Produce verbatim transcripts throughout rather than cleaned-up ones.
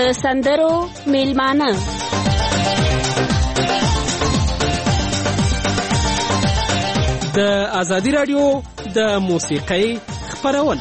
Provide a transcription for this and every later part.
د سندرو میلمانه د آزادی رادیو د موسیقۍ خپرونه.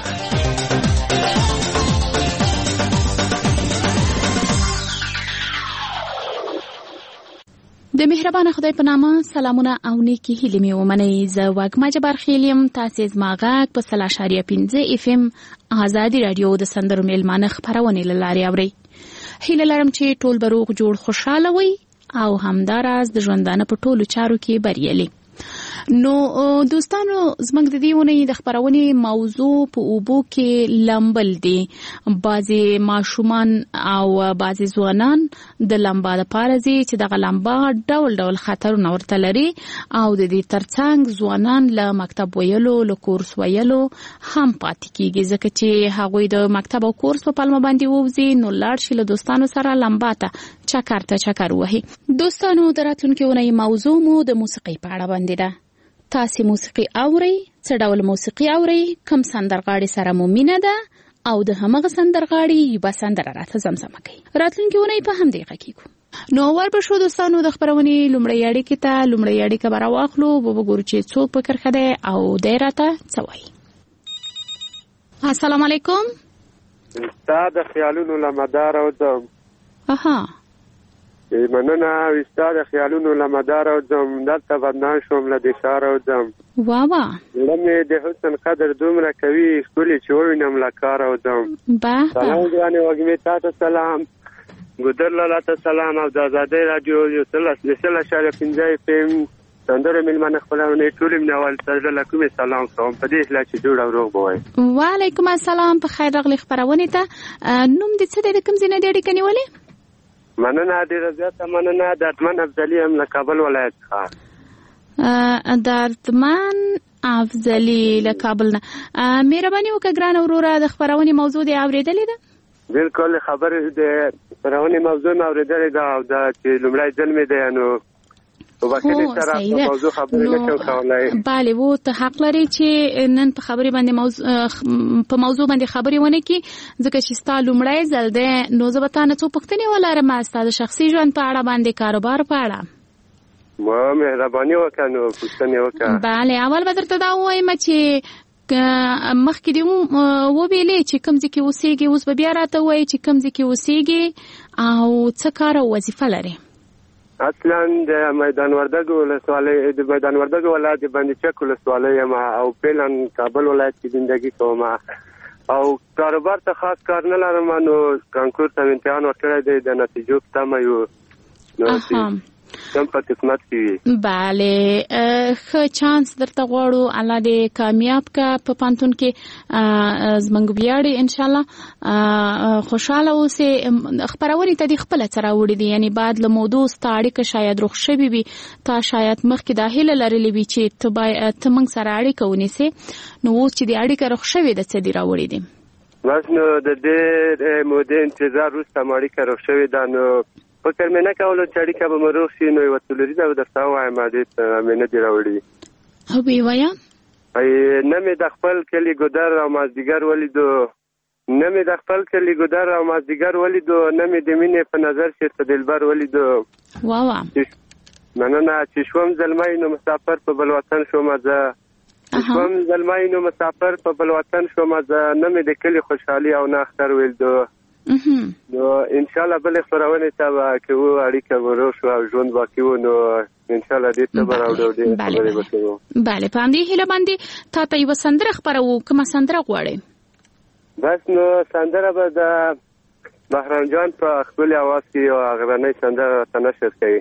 د مهربان خدای په نامه سلامونه او نیکی هیلې مې ومنئ. زه وږمه جبار خیل یم. تاسې زما غږ په سل اعشاریه پنځه اف ام آزادی رادیو د سندرو میلمانه خپرونې له لارې اورئ. هیله لرم چې ټول به روغ جوړ خوشحاله وئ او همداراز د ژوندانه په ټولو چارو کې بریالي. نو دوستانو، زموږ د دې اونۍ د خپرونې موضوع په اوبو کې لامبل دي. بعضې ماشومان او بعضې ځوانان د لامبا دپاره ځي چې دغه لامبا ډول ډول خطرونه ورته لري او د دې ترڅنګ ځوانان له مکتب ویلو له کورس ویلو هم پاتې کیږي، ځکه چې هغوی د مکتب او کورس په پلمه باندې ووځي نو لاړ شي له دوستانو سره لامبا ته چکر ته چکر وهي. دوستانو، د راتلونکې اونۍ موضوع مو د موسیقۍ په اړه باندې ده. تاسې موسیقي اورئ؟ څه ډول موسیقي اورئ؟ کوم سندرغاړي سره مو مینه ده او د همغه سندرغاړي یوه سندره راته زمزمه کوي. راتلونکې اونۍ په همدې غږیږو. نو ور به شو دوستانو د خپرونې لومړۍ اړیکې ته. لومړۍ اړیکه به راواخلو، به وګورو چې څوک په کرښه دی او دی راته څه وایي. السلام علیکم. ستا د خیالونو له مداره وځم. اها، مننه. ستا د خیالونو له مداره وځم، دلته بدنام شوم له دې ښاره وځم. وا وا، زړه مې د حسن قدر دومره کوي ښکلې چې ووینم له کاره وځم. به سلام ګرانې وږمې، تا ته سلام. ګودر لالا ته سلام او د ازادۍ راډیو د سل اعشاریه پنځه اف ام سندرو میلمانه خپرونې ټولې مینوال سره له کومې سلام کوم، په دې هیله چې جوړ او روغ به وئ. وعلیکم السلام، په خیر راغلې خپرونې ته. نوم دې څه دی؟ د کوم ځای نه دې اړیکه نیولې؟ مننه، ډېره زیاته مننه. دردمن افضلي یم له کابل ولایت څخه. دردمن افضلي له کابل نه. مهرباني وکړه ګرانه وروره، د خپرونې موضوع دې اورېدلې ده؟ بالکل، خبرې د خپرونې موضوع مې اورېدلې ده او دا چې لومړی ځل مې دی، نو په بخښنې سره په موضوع خبرې نه شم کولی. بله، و ته حق لرې چې نن په خبرې باندې موضوع په موضوع باندې خبرې ونه کړي، ځکه چې ستا لومړی ځل دی. نو زه به تا نه څو پوښتنې ولرم ستا د شخصي ژوند په اړه باندې، کاروبار په اړه. ما مهرباني وکړه، نو پوښتنې وکړه. بله، اول به درته دا ووایم چې مخکې دې وویلې چې کوم ځای کې اوسېږې، اوس به بیا راته ووایې چې کوم ځای کې اوسېږې او څه کار او وظیفه لرې. اصلا د میدان وردګ ولسوالۍ د میدان وردګ ولایت د بندي چک ولسوالۍ یم او فعلا کابل ولایت کې زندگی کوم او کاروبار ته خاص کار نه لرم. نو کانکور ته امتحان ورکړی دی، د نتیجو په تمه یو. نو کوم په قسمت کې وي. بله، ښه چانس درته غواړو، الله دې کامیاب کا په پانتون کې. زموږ ویاړې انشاءالله خوشحاله اوسې. خپرونې ته دې خپله څه راوړي دي؟ یعنی بعد له موضوع ستا اړیکه شاید روغ شوې وي، تا شاید مخکې دا هیله لرلې وي چې ته باید ته موږ سره اړیکه ونیسې. نو اوس چې دې اړیکه روغ شوې ده، څه دې راوړي دي؟ بس نو د دې مودې انتظار وروسته مې اړیکه روغ شوې ده. نو فکر مې نه کولو چې اړیکه به مې روغ شي، نو یوه څلوریزه به درته ووایم، دې مې نه دي راوړي. او ویې وایه. نه مې د خپل کلي ګودر او مازدیګر ولیدو، نه مې د خپل کلي ګودر او مازدیګر ولیدو، نه مې د مینې په نظر چېرته دلبر ولیدو. واوا، مننه. چې شوم زلمی نو مسافر په بل وطن شوم زه، شوم زلمی نو مسافر په بل وطن شوم زه، نه مې د کلي خوشحالي او نه اختر ولیدو. نو انشاءالله بلې خپرونې ته به کوو، اړیکه به روغ شو او ژوند باقي و. نو انشاءالله دې ته به راوړو، ډېرې خبرې به کوو. بله، په همدې هیله باندې تا ته یوه سندره خپروو. کومه سندره غواړې؟ بس نو سندره به د بهرام جان په ښکلي اواز کې یوه غرنۍ سندره راته نشر کوي.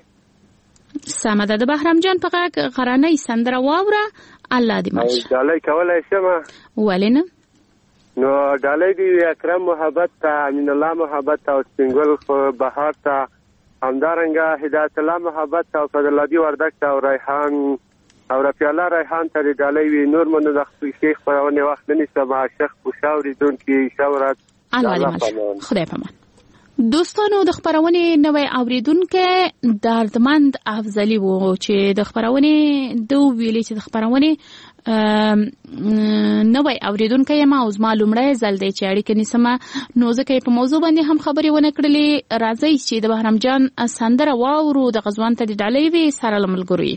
سمه ده، د بهرام جان په غږ غرنۍ سندره واوره. الله دې مل شه. ډالۍ کولی شمه؟ ولې نه؟ نو ډالۍ دې اکرم محبت ته، امین الله محبت ته او سپینګل بهار ته، همدارنګه هدایت الله محبت ته او فضلالدي وردګ ته او ریحان او رفیع الله ریحان ته دې ډالۍ وي. نور منو د شیخ خپرونې وخت نه نیسم. عاشق پوشه اورېدونکي ښه ورځ. الله دې مل شه. خدای پامان. دوستانو د خبرونې نوې اوریدونکو دردمند افضلی وو چې د خبرونې دو ویلې چې د خبرونې نوې اوریدونکو یې ما اوس معلومه زل دی چې اړیکه نسمه نو ځکه په موضوع باندې هم خبرې ونه کړلې. راځي چې د بهرام جان سندره واورو د غزوان ته د ډالۍ وی سره لملګری.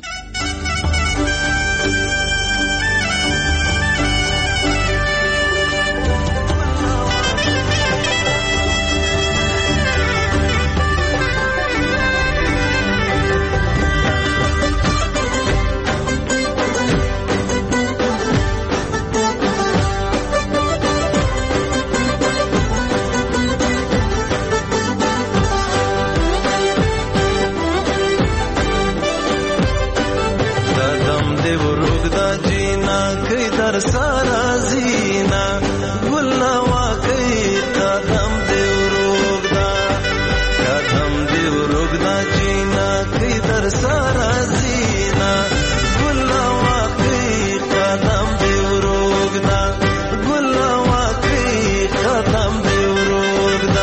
सारा जीना गुल्ला वाकई कदम देव रोगदा कदम देव रोगदा जीना किधर सारा जीना गुल्ला वाकई कदम देव रोगदा गुल्ला वाकई कदम देव रोगदा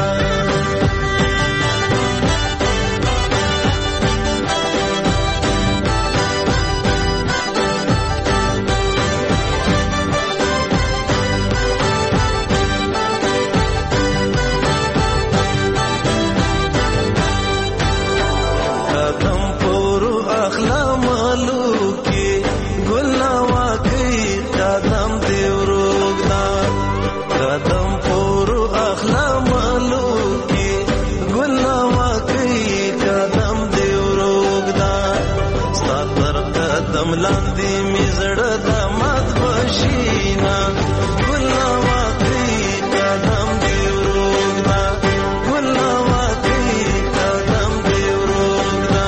लांदी मिजड़ दामाद बशीना गुल्ला वाकई कदम देव रोगदा गुल्ला वाकई कदम देव रोगदा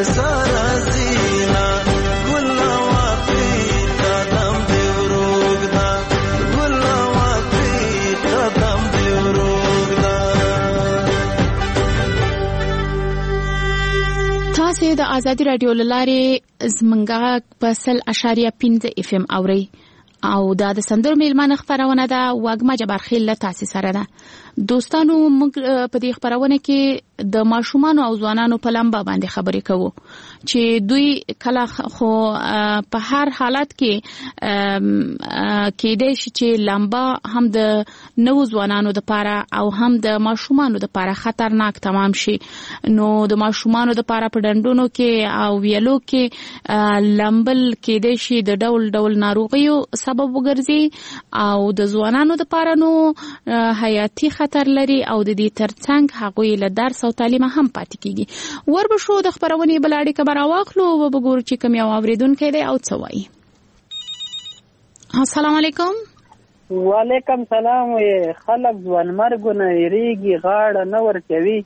سارا زینا ګل واقعي قدم دی وروګدا ګل واقعي قدم دی وروګدا. تاسو د آزادي رادیو لارې زمنګا په سل اشاریه پنځه اف ام اوري او دا د سندرو میلمانه خبرونه ده واګما جبار خیل له تاسو سره ده. دوستانو موږ په دې خبرونه کې د ماشومان او ځوانانو په لمبا باندې خبرې کوو چې دوی کله خو په هر حالت کې کې د شي چې لمبا هم د نو ځوانانو د پاره او هم د ماشومانو د پاره خطرناک تمام شي. نو د ماشومانو د پاره په ډندونو کې او ویلو کې لمبل کې د شي د ډول ډول ناروغیو سبب وګرځي او د ځوانانو د پاره نو حیاتي خطر لري او د دې ترڅنګ هغوی له درس او تعلیم هم پاتې کیږي. وربه شو د خبرونې بلاړې کبر واخلو او وګورو چې کوم یو اوریدونکو دی او څه وایي. السلام علیکم. وعلیکم سلام. خلک ځوان مرګونه یریږي غاړه نه ورکوي.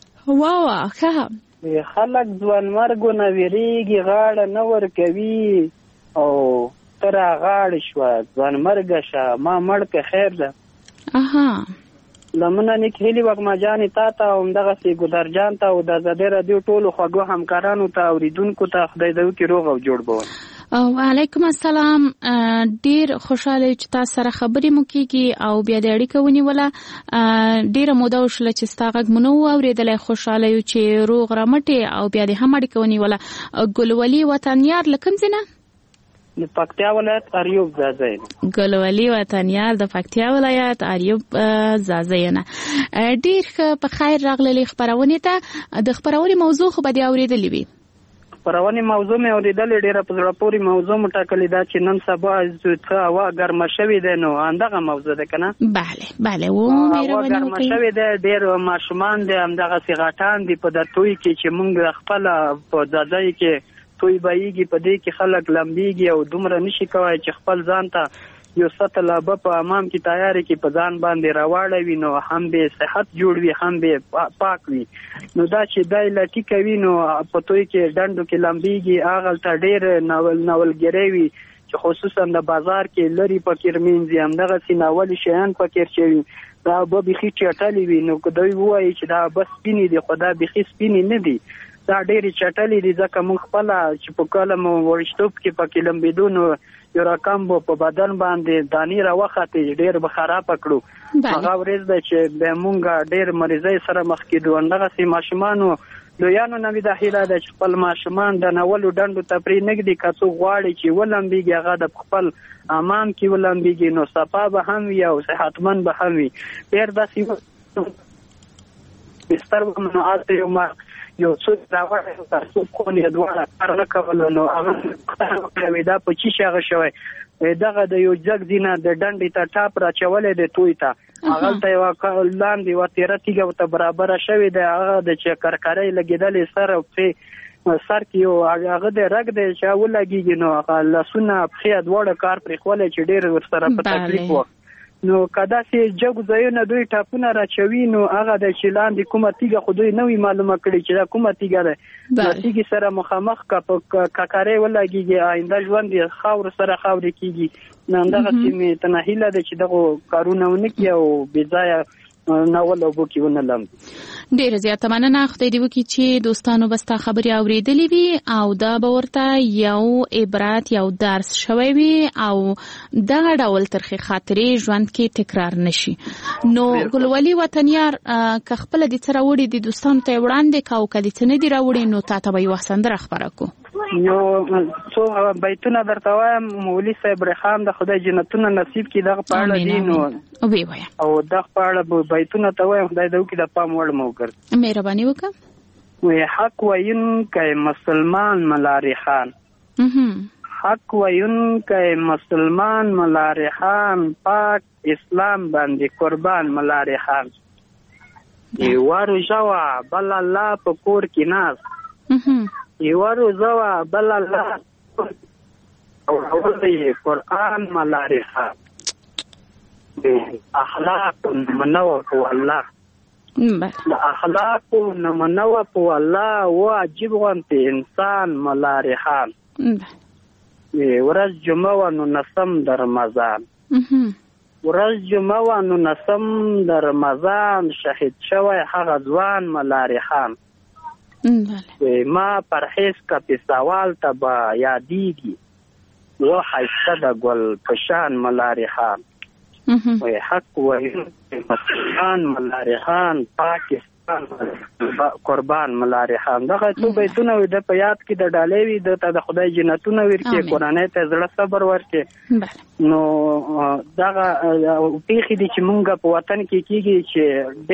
واو ښه. خلک ځوان مرګونه یریږي غاړه نه ورکوي او تر غاړه شو ځوان مرګ شه ما مړ که خیر ده. اها لمنه نیک هیلی وګما جانې تا ته او همدغه سي ګودر جان ته او د ازادي رادیو ټولو خوږو همکارانو ته اوریدونکو ته خدای دې وکړي روغ او جوړ به وي. وعلیکم السلام. ډیر خوشاله چې تاسو سره خبرې مو کیږي او بیا د اړیکه ونیوله. ډیره موده وشله چې ستا غږ مو نو اورېدلی. خوشاله یو چې روغ رمټې او بیا د هم اړیکه ونیوله. ګلولي وطنیار له کوم ځای نه؟ د پکتیا ولایت اریوب زازی. ګلولي وطنیار د پکتیا ولایت اریوب زازی نه. ډیر په خیر راغلي خبرونه ته. د خبرونې موضوع خو به دی اوریدلې وي. خبرونه موضوع مې اوریدلې ډیره په زړه پورې موضوع مټاکلې دا چې نن سبا زوته هوا ګرمه شوې ده نو اندغه موضوع ده کنه. bale bale و مهرباني ګرمه شوې ده. ډیر ماشومان دي همدغه سیغاټان دي په دتوي کې چې مونږ خپل په زازی کې توی بایږي په دې کې خلک لمبيږي او دومره نشي کوي چې خپل ځان ته یو سطل به په امام کې تیاری کې په ځان باندې راوړوي نو هم به صحت جوړ وي هم به پاک وي. نو دا چې دای لټی کوي نو په توی کې ډندو کې لمبيږي اغل ته ډیر ناول ناولګری وي چې خصوصا د بازار کې لري پکې رمینځي همدغه سیناول شیان پکې چوي دا به بخي چټلی وي. نو دوی وایي چې دا بس سپینې دي خدا بخي سپینې نه دي دا ډېری چټلې دي ځکه موږ خپل چې په کلم ورشتوب کې پکې لمبېدونو یو رقم په بدن باندې دانی را وخته ډېر به خراب کړو. هغه ورځ ده چې به موږ ډېر مریضۍ سره مخ کېدو. اندغه سي ماشومانو لویانو نوې د هیله ده چې خپل ماشومان د نولو ډندو ته پرې نږدې کڅو غواړي چې ولمبېږي هغه د خپل امام کې ولمبېږي نو صفا به هم وي او صحتمند به هم وي. ډېر داسې بستر منعات یو ما یو څه راوړل تاسو خو نه دواړه کار نه کول نو هغه دا په چی شغه شوی دغه د یو جګ دینه د ډنډې ته ټاپ را چولې د توي ته هغه ته یو لاندې و تیرا تیګه ته برابر شوی د هغه د چکرکاري لګیدلې سره په سر کې یو هغه د رګ د چاول لګیږي نو هغه لسونه په دواړه کار پرې خولې چې ډېر ورسره په تکلیف و. نو کدا سي جګ ځایونه دوی ټاپونه راچوي نو هغه د شیلان د کومه تیګه خو دوی نوې معلومه کړي چې دا کومه تیګه ده. د تیګي سره مخامخ کا په کاکاري ولګيږي آینده ژوند خاور سره خاور کیږي. نو دغه چې تنهیله ده چې دغه کارونه ونکي او بځای ناول او بوکي ونلم. ډیر زیاته مننه. خدای دې وکړي چې دوستانو بستا خبري اوریدلې وي او دا به ورته یو عبرت یو درس شوی وي او دا ډول ترخه خاطرې ژوند کې تکرار نشي. نو ګلولي وطنیار که خپل دې سره وړي د دوستانو ته وړاندې کاو کدي څه نه دی راوړي نو تاسو به یو سندره خبره کو. یو څو بیتونه درته وایم مولوی صاحب رحمان د خدای جنتونه نصیب کړي دغه په اړه دي نو او وی وای او دغه په اړه بیتونه ته وایم خدای دې وکړي د پام وړ مو کړ. مهرباني وکړه. وی حق وین کای مسلمان ملاری خان حق وین کای مسلمان ملاری خان پاک اسلام باندې قربان ملاری خان یوارو جوا بل الله په کور کې ناز یوارو جوا بل الله او اول قرآن ملاری خان اخلاق منو کو الله د اخلاق نمونه په الله واجب غونته انسان ملاری خان ورځ جمعه و نو نسم د رمضان ورځ جمعه و نو نسم د رمضان شهید شوی هغه ځوان ملاری خان ما پرهیز کا په سوال ته با یادېږي و حیثه د ګل پشان ملاری خان وی حق ویون مسلمان ملاری خان پاکستان قربان ملاری خان دغه څو بیتونه وي د په یاد کې د ډالۍ وي د ته د خدای جنتونه ورکړي قرآنۍ ته زړه صبر ورکړي نو دغه پیښې دي چې مونږ په وطن کې کېږي چې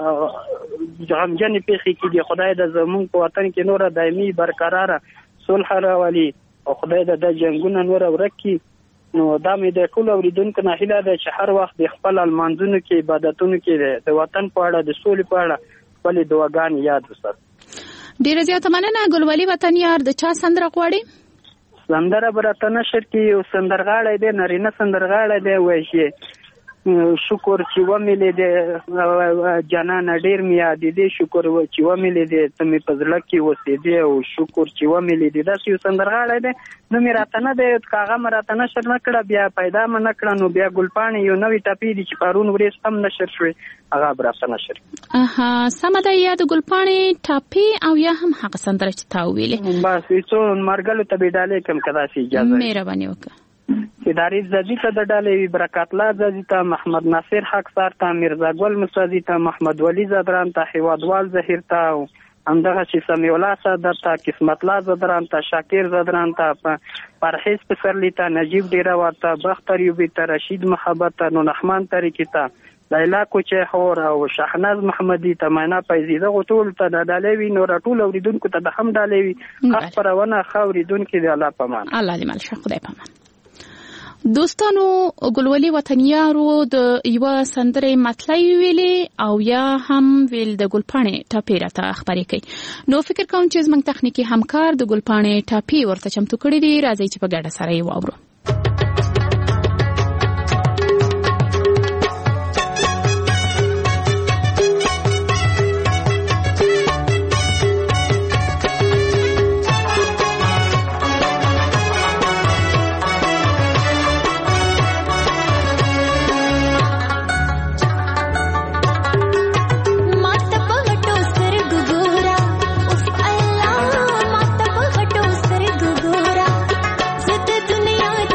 ډېر غمجنې پیښې کېږي خدای د زمونږ په وطن کې نوره دایمي برقراره صلح راولي او خدای د جنګونه نوره ورک کړي نو دا مې د ټول اوریدونکو نه هیله ده چې هر وخت د خپل المانځونو کې عبادتونو کې د وطن په اړه د سولې په اړه خپلې دعاګانې یاد وساتي. ډېره زیاته مننه ګلولي وطنیار. د چا سندره غواړي؟ سندره به راته نشر کې یو سندرغاړی دی نارینه سندرغاړی دی وایي چې شکر چې ومې لیدې جانانه ډېر مې یادېدې شکر چې ومې لیدې ته مې په زړه کې اوسېدې او شکر چې ومې لیدې داسې یو سندرغاړی دی نو مې راته نه دی که هغه مې راته نشر نه کړه بیا پیدا مې نه کړه نو بیا ګلپاڼې یو نوې ټپې دي چې پرون ورځ هم نشر شوې هغه به راته نشر اها سمه ده یا د ګلپاڼې ټپې او یا هم هغه سندره چې تا وویلې بس څو مرګلو ته به ډالۍ کړم که داسې اجازه مهرباني وکړه اداري زدی ته د ډالۍ برکات الله زدی ته محمد ناصر حق سار ته میرزا ګل مصدی ته محمد ولی زدران ته هیوادوال زهیر ته همدغه چې سمیع الله صدر ته قسمت الله زدران ته شاکر زدران ته پرهیز پسرلی ته نجیب ډیره ورته بختر یوبی ته رشید محبت ته نو رحمان طریقې ته لیلا کوچه خور او شاهناز محمدی ته معنا پیزیده غټول ته د ډالۍ وی نو راټول اوریدونکو ته د هم ډالۍ وی خاص پرونه خاوریدونکو دی الله پامان الله دې مل شه خدای پامان. دوستانو ګلولي وطنیارو د یو سندرې مطلب ویلې او یا هم ویل د ګلپاڼې ټاپې راته خبرې کوي نو فکر کوم چې زموږ تخنیکی همکار د ګلپاڼې ټاپې ورته چمتو کړې دي راځي چې په ګډه سره یې واورو. दुनिया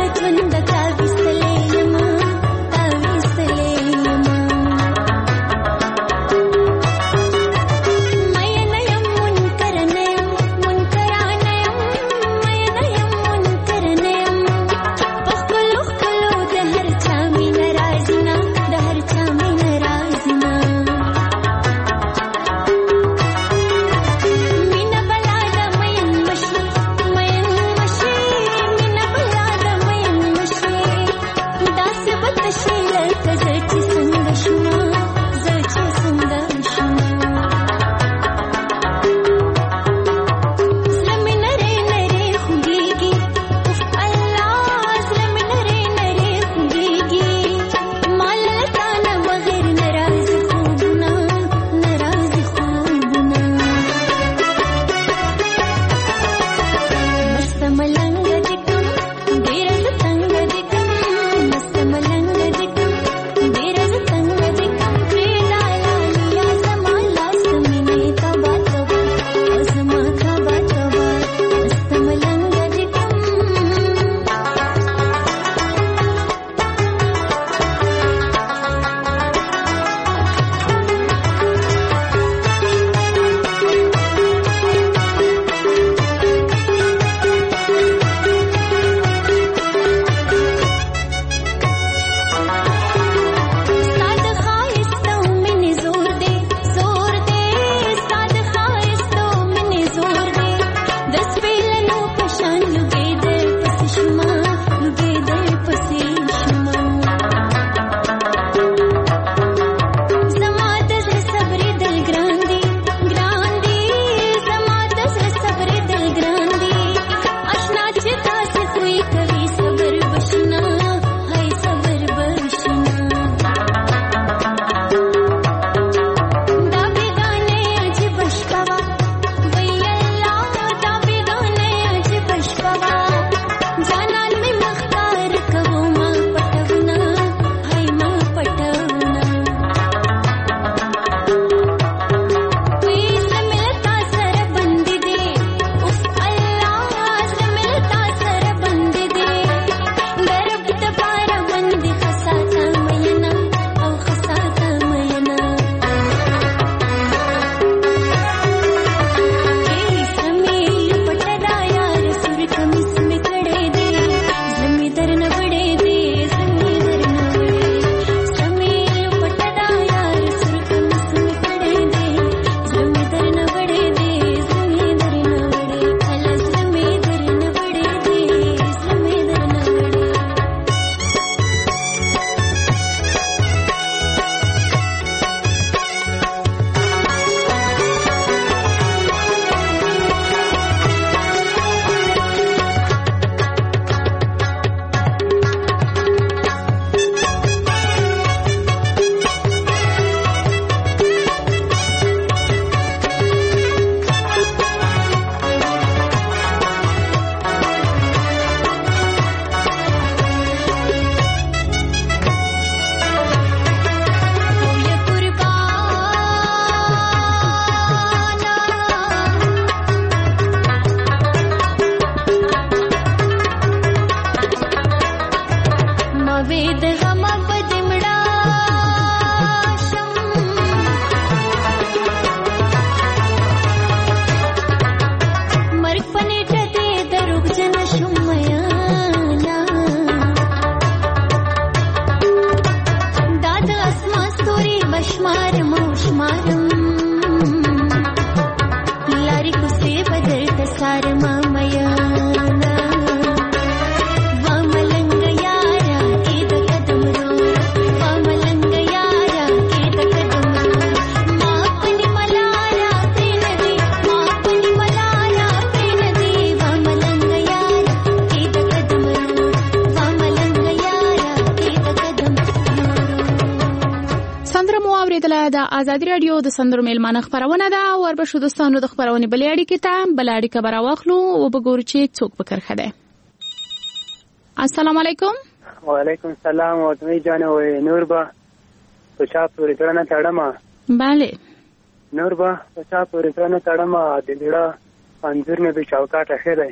د آزادي رادیو د سندرو میلمانه خبرونه ده. وربشو دوستانو د خبرونه بلې اړیکې ته بل اړیکه به راواخلو او وګورو چې څوک په کرخه ده. السلام علیکم. وعلیکم السلام. او دوی جان او نور با په چا پورې تړنه تړما. bale نور با په چا پورې تړنه تړما د ډېړه انځور نه به چوکاټ اخیره.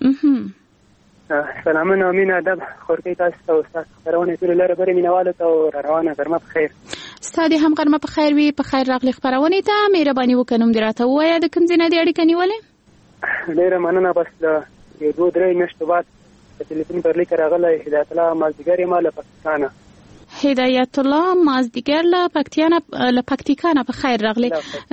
mhm سلامونه امین ادب خورکې تاسو ته استاد خبرونه ټول لره بری مینواله ته روانه ګرمه په خیر. ستاسو هم ګرمه په خیر وي. په خیر راغلی خبرونه ته مهرباني وکړم دراته وایا د کوم ځای نه دی اړیکه نیولې؟ ډیره مننه. بس د دوه درې میاشتو بعد په ټلیفون پر لیک راغلی هدایت الله مازدیګر یې مال پاکستان. هدایت الله مازدیګر له پکتیانه له پکتیکانه په خیر راغلی.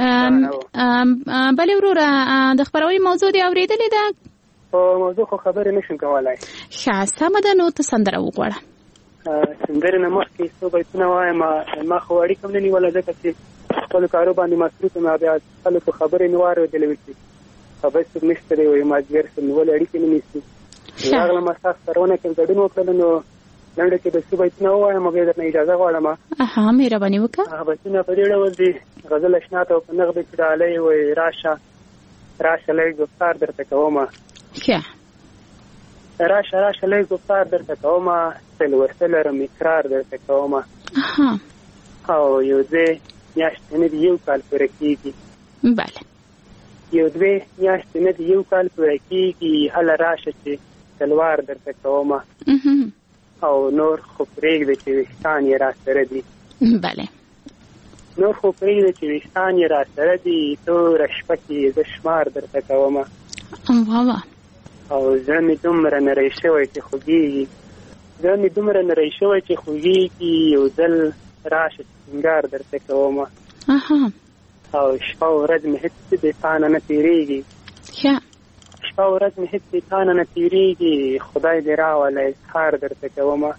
بل وروره د خبرونه موضوع دی اوریدلې ده؟ په موضوع خو خبرې نشم کولای. ښه سمه ده نو ته سندره وغواړه. سندره نه مخکې څو بیتونه وایم. ما خو اړیکه هم نه نیوله ځکه چې خپلو کارو باندې مصروف یم. بیا خلکو خبرې مې واورېدلې وې چې خبر څوک نشته دی وایي مازدیګر څه نیولې اړیکې نه نیسي. راغلم ستا خپرونه کې ګډون وکړل نو لنډه کې د څو بیتونه ووایم بیا درنه اجازه غواړم. ها مهرباني وکړه. هغه بیتونه په دې ډول دي. غزل اشنا ته په نغدې چې ډالۍ وایي راشه راشه لږ ګفتار درته کومه. ښه راشه راشه لږ ګفتار درته کومه سل ورته لرم اقرار درته کومه. او یو دوې میاشتې نه دي یو کال پوره کېږي. بله یو دوې میاشتې نه دي یو کال پوره کېږي. هله راشه چې تلوار درته کومه. او نور خو پرېږده چې ویښتان یې را سره دي. بله نور خو پرېږده چې ویښتان یې را سره دي. توره شپه کې زه شمار درته کومه. واه او زړه مې دومره نری شوی چې خوږېږي. زړه مې دومره نری شوی چې خوږېږي. یو ځل راشه سینګار درته کومه. او شپه ورځ مې هېڅ د تا نه نه تېرېږي. شپه ورځ مې هېڅ د تا نه نه تېرېږي. خدای دې راولی اظهار درته کومه.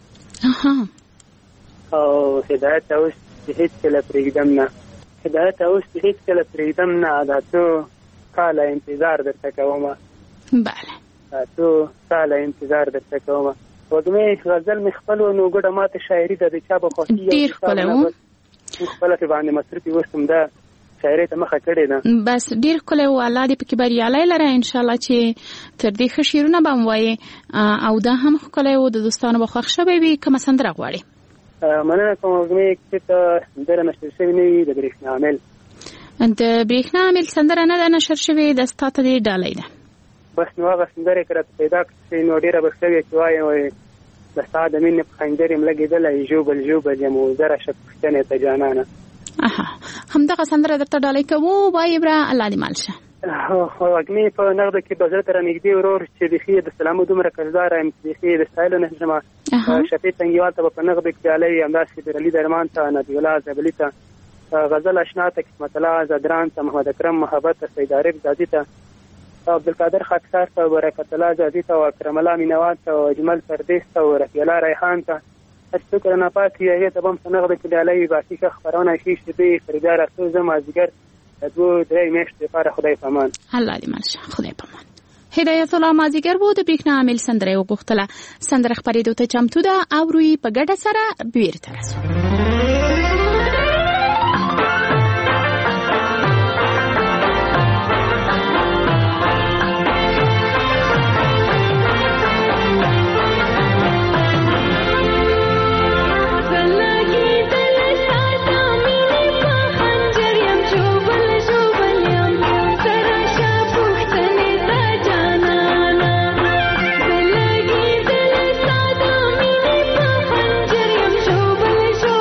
او هدایت اوس چې هېڅکله پرېږدم نه. هدایت اوس چې هېڅکله پرېږدم نه. دا څو کاله انتظار درته کومه. بله تو ساله انتظار درته کومه. وږمې غزل مې خپل و نو ګډه ماته شاعري ده د چا به خوښي. ډېر ښکلی و. خپله پې باندې مصروف یې اوس همدا شاعرۍ ته مخه کړې ده. بس ډېر ښکلی و. الله دې پکې بریالی لره انشاءالله چې تر دې ښه شعرونه به هم وایې او دا هم ښکلی و. د دوستانو به خوښ شوی وي. کومه سندره غواړې؟ مننه کوم وږمې کښې ته سندره نشر شوې نه وي د برېښنا عامل. د برېښنا عامل سندره نه ده نشر شوې. د ستا ته دې ډالۍ ده. بس نو هغه سندرې که راته پیدا کړې نو ډېره به ښه وي چې وایم وایي د ستا د مینې په خنجر یم لګېدلی ژوبل ژوبل یم و زه راشه پوښتنې ته جانانه. همدغه سندره درته ډالۍ کوو. وایې بره الله دې مال شه. وږمې په نغده کې به زړه ته رانږدې ورور چې بیخي د سلامو دومره قرضداره یم چې بیخي د ستایلو نه شمه. شفیع تنګیوال ته به په نغده کې ډالۍ وي. همداسې درعلي درمان ته نبي الله زبلي ته غزل اشنا ته قسمت الله زدران ته محمد اکرم محبت ته سید عارف زادي ته عبدالقادر خاکسار ته برکت الله زادي ته اکرم الله مینواد ته اجمل پردیس ته رفیع الله ریحان ته هر څوک رانه پاتې وي هغې ته به هم په نغده کې ډالۍ وي. باقي ښه خپرونه ښې شېبې خریدار راتلو زه مازدیګر د دوه درې میاشتو لپاره خدای په امان. الله دې مل شه. خدای په امان. هدایت الله مازدیګر و د برېښنا عامل سندره یې وغوښتله. سندره خپرېدو ته چمتو ده. اورو په ګډه سره بیرته راسو. Show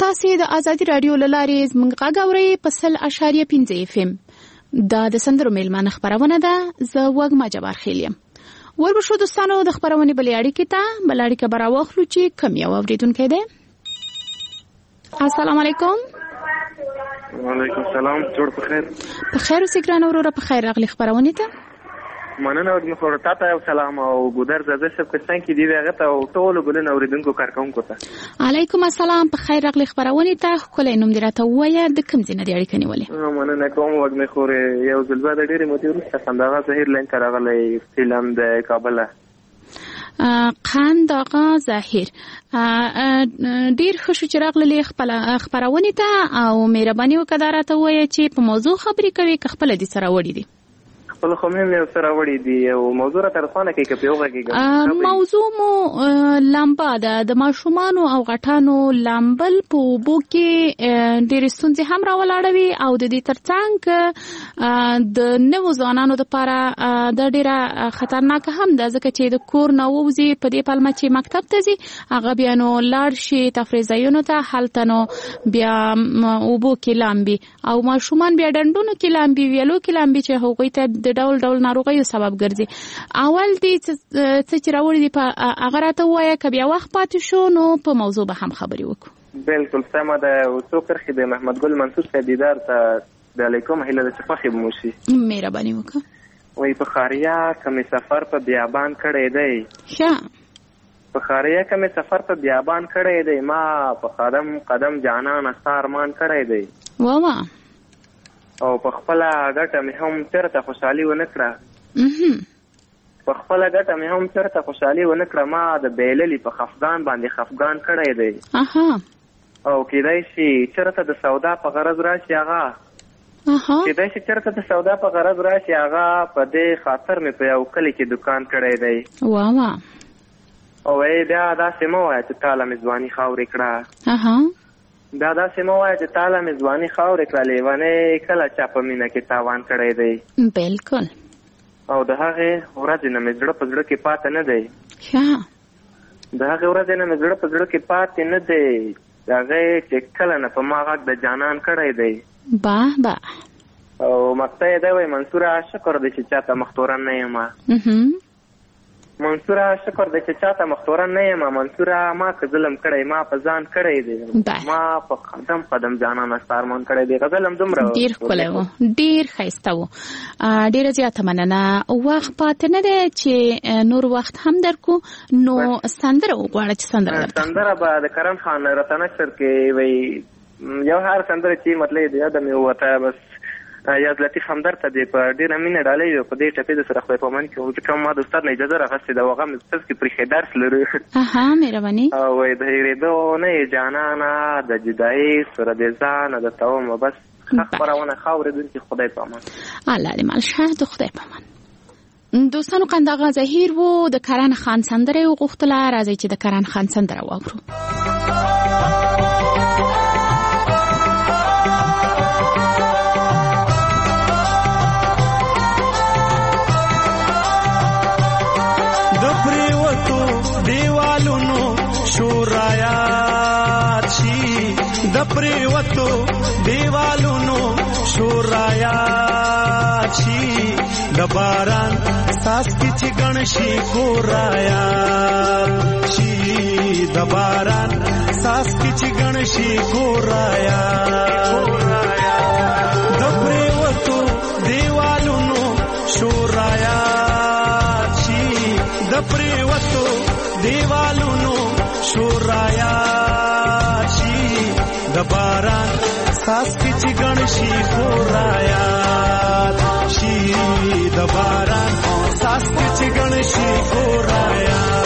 تاسې د ازادي رادیو له لارې زموږ غږ اورئ په سل اشاریه پنځه اف ام. دا د سندرو میلمانه خپرونه ده. زه وږمه جبار خیل یم. وربشو دوستانو د خپرونې بلې اړیکې ته بل اړیکه به راواخلو چې کوم یو اورېدونکی دی. السلام علیکم. وعلیکم السلام. جوړ په خیر. په خیر اوسې ګرانه وروره. په خیر راغلې خپرونې ته. مننه وږمه خور ته یو سلام او ګودر زده سب کسان کې دی هغه ته او ټول ګلونه اوریدونکو کارکونکو ته. علیکم السلام. په خیر راغلې خپرونې ته. خپل نوم دې راته ووایه د کوم ځای نه دې اړیکه نیولې؟ مننه کوم وږمه خور. یو ځل بعد ډېرې مودې وروسته خنداغه ظاهر لاین ته راغلی فلم د کابل. قند آقا ظاهر ډیر ښه شو چې راغلې خپل خپرونې ته او مهرباني وکړه راته ووایه چې په موضوع خبرې کوي که خپله دې سره وړي دي؟ خپل خو مهم یو سره وړي دي او موضوع را ترخوانه کې که په یوغه کې موضوع مو لامبا ده. د ماشومانو او غټانو لامبل په اوبو کې ډېرې ستونزې هم راولاړوي او د دې ترڅنګ د نوو ځوانانو دپاره دا ډېره خطرناکه هم ده ځکه چې د کور نه ووځي په دې پلمه چې مکتب ته ځي هغه بیا نو لاړ شي تفریح ځایونو ته هلته نو بیا اوبو کې لامبي او ماشومان بیا ډنډونو کې لامبي ویلو کې لامبي چې هغوی ته د ډول ډول ناروغیو سبب ګرځي. اول دې څه چې راوړي دي په هغه راته ووایه که بیا وخت پاتې شو نو په موضوع به هم خبرې وکړو. بالکل سمه ده. څو کرښې د محمد ګل منصور صاحب دیدار ته د علیکم هیله ده چې خوښې به مو شي. مهرباني وکړه. وایي په خاریا که مې سفر په بیابان کړی دی ښه په خاریا که مې سفر په بیابان کړی دی ما په قدم قدم جانانه ستا ارمان کړی دی واه او په خپله ګټه مې هم چېرته خوشحالي ونه کړه په خپله ګټه مې هم چېرته خوشحالي ونه کړه ما د بیللي په خفګان باندې خفګان کړی دی او کېدای شي چېرته د سودا په غرض راشي هغه کېدای شي چېرته د سودا په غرض راشي هغه په دې خاطر مې په یو کلي کې دکان کړی دی واه او ای بیا داسې مه وایه چې تاله مې ځواني خاورې کړه دا داسې مه وایه چې تاله مې ځواني خاورې کړه لیونۍ کله چا په مینه کې تاوان کړی دی بالکل او د هغې ورځې نه مې زړه په زړه کې پاته نه دی د هغې ورځې نه مې زړه په زړه کې پاتې نه دی د هغې چې کله نه په ما غږ د جانان کړی دی باه باه او مقطع یې دی وایي منصوره شکر دی چې چاته مختورن نه یم منصوره شکر دی چې چاته مختورن نه یم منصوره ما که ظلم کړی ما په ځان کړی دی ما په قدم قدم جانانه ستا ارمان کړی دی غزل هم دومره ډېر ښکلی و ډېر ښایسته و ډېره زیاته مننه وخت پاتې نه دی چې نور وخت هم درکو نو سندره وغواړه چې سندره درکړه سندره به د کرم خان رتنشر کې وایي یو هر سندره چې مطلب دی یاده مې ووته بس یاد لطیف همدر ته دی په ډېره مینه ډالۍ وي په دې ټپې د سره خدای پامان کې ځکه ما د استاد نه اجازه راغستې ده او هغه مې ستاسو کې پرېښی درس لرو اها مهرباني او وایي د هېرېدو نه یې جانانه د جدایي سره د ځانه د تومه بس ښه خپرونه ښه اورېدونکي خدای پامان الله دې مل شه د خدای پامان. دوستانو قنداغه ظهیر و د کرن خان سندره وغوښتله راځئ چې د کرن خان سندره واورو. شورایات شي د پریوتو دیوالونو شورایات شي د باران ساس کی چې گنشي ګورایات شي د باران ساس کی چې گنشي ګورایات د پریوتو دیوالونو شورایات شي د پریوتو دیوالونو شورایات شي د باران ساس کی چې گنشي ګورایات شي د باران ساس کی چې گنشي ګورایات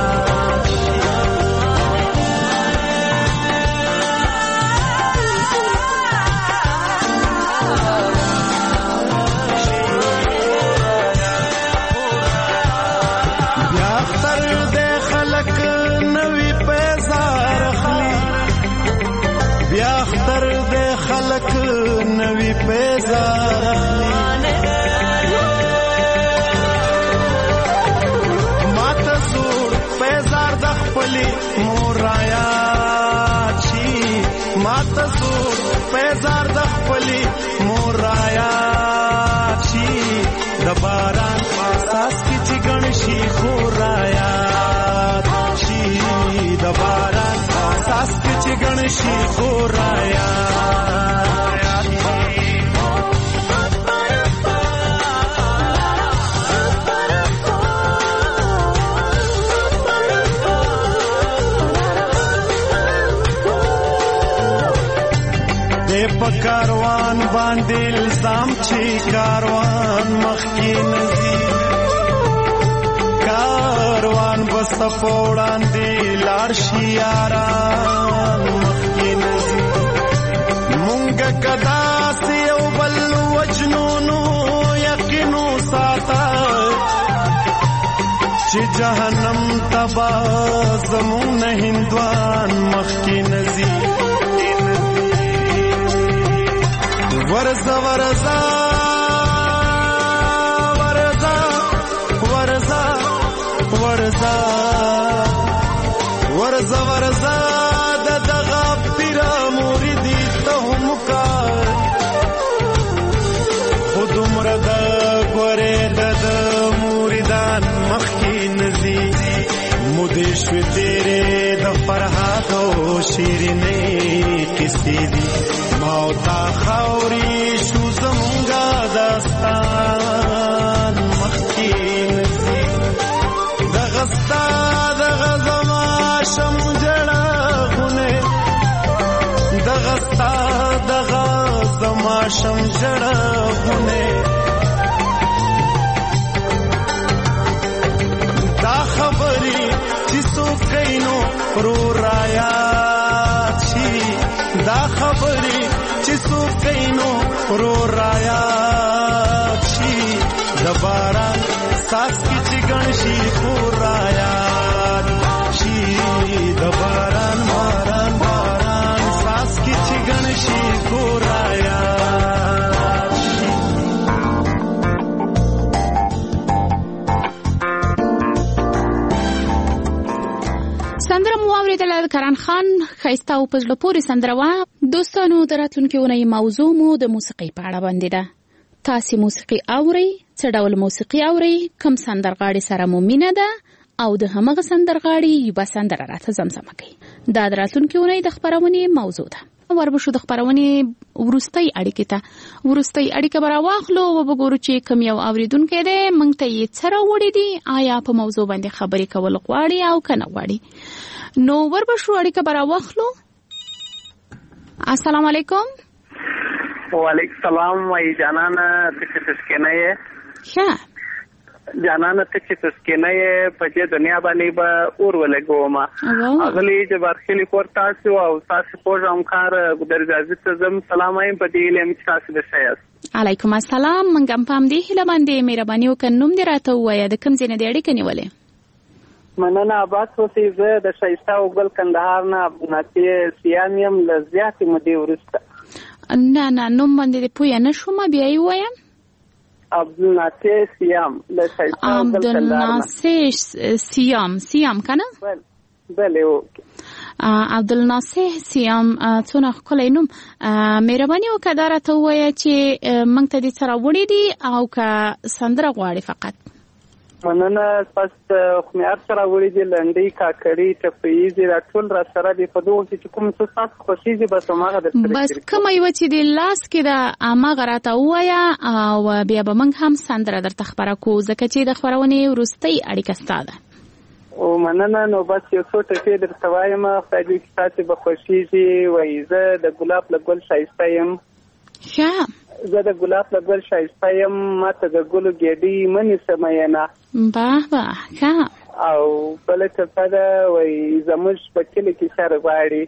نوی پیزار ماتا زور پیزار د خپلی مورایات شي خپلې مور رایاد شي د باران څاڅکي چې ګڼ شي خور رایاد شي د باران څاڅکي چې ګڼ شي خور رایاد په کاروان باندې الزام چې کاروان مخکې نزي کاروان بس په وړاندې لاړ شي یاران مخکې نزي مونږ کدا سي یو بل وجنونو یقینو ساته چې جهنم تبا زمون نه هندوان مخکې نزي ورزا ورزا ورزا ورزا ورزا ورزا ورزا د دغه پیر مریدی ته هم کار خود مرد ګوره د مریدان مخکې نزي مودې شوې تیرې د فرحات او شیرینې کیسې دي موتا خاوري شو زمونږه داستان مخکې نزي دغه ستا دغه زما شم جړغونه دغه ستا دغه زما شم جړغونه دا خبرې چې څوک کینو رو رایات شي دا خبرې چې څوک کینو رو رایات شي د باران څاڅکي چې ګڼ شي خور رایات شي د باران باران باران څاڅکي چې ګڼ شي خور رایات شي سندره مو اوریدله د کرن خان ښایسته او په زړه پورې سندره وه. دوستانو د راتلونکې اونۍ موضوع مو د موسیقۍ په اړه باندې ده. تاسې موسیقي اورئ؟ څه ډول موسیقي اورئ؟ کوم سندرغاړي سره مو مینه ده او د همغه سندرغاړي یوه سندره راته زمزمه کوي؟ دا د راتلونکې اونۍ د خپرونې موضوع ده. وربشو د خپرونې وروستۍ اړیکې ته وروستۍ اړیکه به راواخلو او وګورو چې کوم یو اوریدونکی دی موږ ته یې څه راوړي دي، آیا په موضوع باندې خبرې کول غواړي او که نه غواړي. نو وربشو اړیکه به راواخلو. السلام علیکم. وعلیکم السلام. وای جانانه ته چې تسکینه یې ښه جانانه ته چې تسکینه یې په دې دنیا باندې به اور ولګوم اغلی جبار خلی کور تاسو او تاسو پروګرام کار ګدر اجازه ته زم سلام ایم په دې لم تاسو د شایست. علیکم السلام. منګم پام دی هله باندې مهرباني وکنوم دی راته وایي د کوم ځای نه دی اړیکه نیولې؟ مننه عباس وسی زه د شایسته او ګل کندهار نه ناتیه سیامیم لزیات مدي ورسته. نه نه نوم باندې پوی نه شوم بیا یې وایم. عبدالناصر سیام د شایسته او ګل کندهار. عبدالناصر سیام سیام کنه؟ بله بله اوکې. عبدالناصر سیام څونه ښکلی نوم. مهرباني وکړه دا راته ووایه چې موږ ته دې څه راوړي دي او که سندره غواړي فقط؟ مننه پس خمیار سره وړي دي لنډۍ کاکړي ټپیزې دا ټول را سره دي په دغو کې چې کوم څه تاسو خوښېږي بس هماغه درسره بس کومه یوه چې د لاس کې ده هماغه راته ووایه او بیا به موږ هم سندره درته خپره کړو ځکه چې د خپرونې وروستۍ اړیکه ستا ده. او مننه. نو بس یو څو ټکې درته وایم خدای دې چې تاسې به خوښېږي. وایي زه د ګلاب له ګل ښایسته یم. ښه زه د ګلاب له ګل ښایسته یم ماته د ګلو ګېډۍ مه نیسه مینه. باه باه ښه. او بله ټپه ده وایي زموږ په کلي کې شر غواړي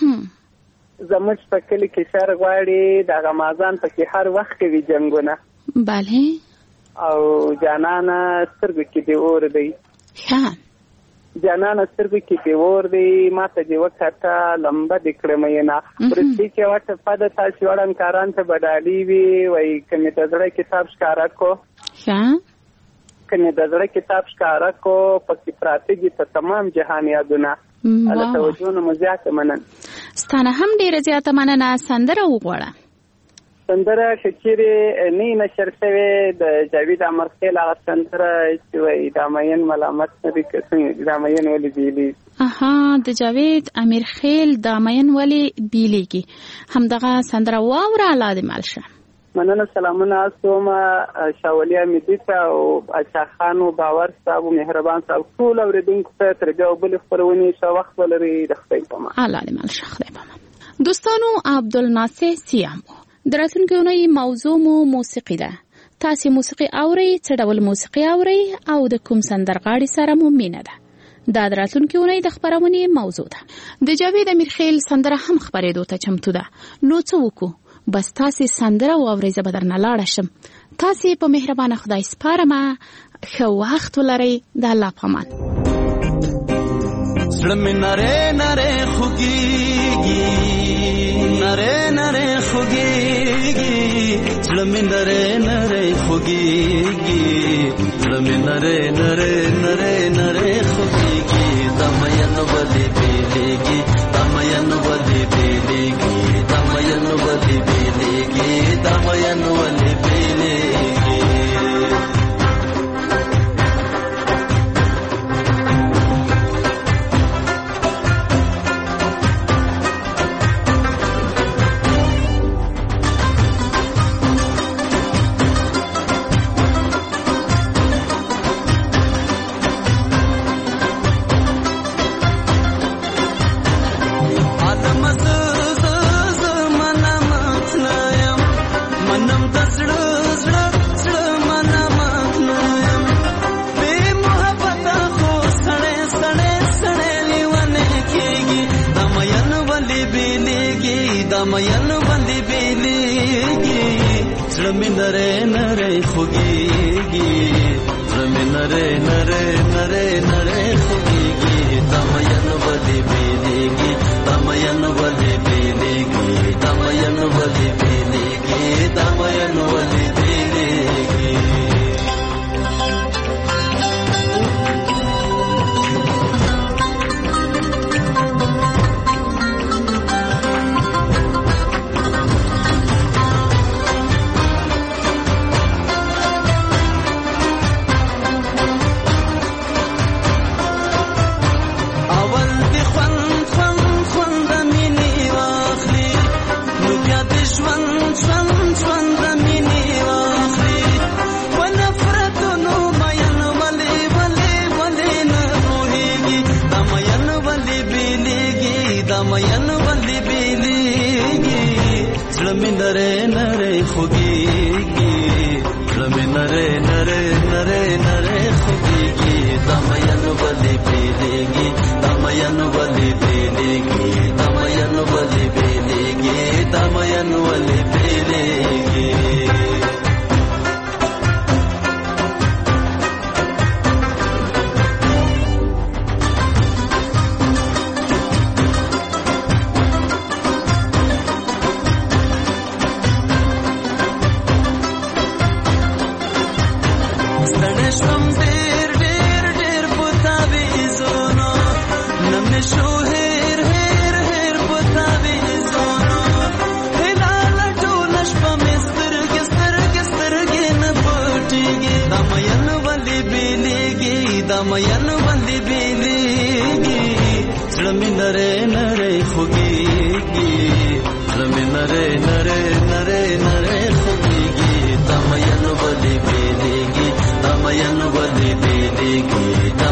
زموږ په کلي کې شر غواړي د غمازان پکې هر وخت کوي جنګونه. بله. او جانانه سترګو کې دې اور دی. ښه جانانه سترګو کې دې اور دی ماته دې وکاته لمبه دې کړم یې نه. وروستۍ کې یوه ټپه ده تاسې وړانکاران ته به ډالۍ وي وایي که مې د زړه کتاب ښکاره کو ښه که مې د زړه کتاب ښکاره کو پکې پراته دي په تمام جهان یادونه. له توجه نه مو زیاته مننه. ستانه هم ډېره زیاته مننه. سندره وغواړه. سندره کچېرې نه نشر شوې د جاوید امرخیل هغه سندره چې وایي دا مین ملامت نه دي څنګه دا مین ولې بیلیږي. اها د جاوید امرخیل دا مین ولې بیلیږي همدغه سندره واوره الله دې مال شه. مننه. سلامونه اسوم شاولی امیدی ته او اچا خان او باور صاحب او مهربان صاحب ټول اوریدونکو ته ترجو بل خبرونه شو وخت ولري د خپل پما الله دې مال شه خدای پما. دوستانو عبدالناصر سیامو دراتونکو نوې موضوع مو موسیقي ده. تاسو موسیقي اورئ څه ډول موسیقي اورئ او د کوم سندرغاړي سره مو مینه ده؟ دا دراتونکو نوې د خبرونه موضوع ده. د جاوید امیرخیل سندره هم خبرېدو ته چمتو ده. نو څه وکړو؟ بس تاسو سندره واورئ زه به درنه لاړه شم. تاسو په مهربانه خدای سپارم. ښه وخت ولرئ. د الله په امان. زړه مې نری نری خوږېږي نری نری خوږېږي زړه مې نری نری خوږېږي زړه مې نری نری نری نری خوږېږي دا مین ولې بیلیږي دا مین ولې بیلیږي دا مین ولې بیلیږي دا مین ولې بیلیږي. مین باندې بیلیږي زړه مې نری نری خوږېږي زړه مې نری نری نری نری خوږېږي دا مین باندې بیلیږي دا مین باندې بیلیږي دا مین باندې بیلیږي دا مین باندې بیلیږي. نره نره خوږېږي زړه مې نره نره نره نره خوږېږي دا مین ولې بیلیږي دا مین ولې بیلیږي دا مین ولې بیلیږي دا مین ولې بیلیږي. مین باندې بیلیږي زړه مې نری نری خوږېږي زړه مې نری نری نری نری خوږېږي دا مین باندې بیلیږي دا مین باندې بیلیږي دا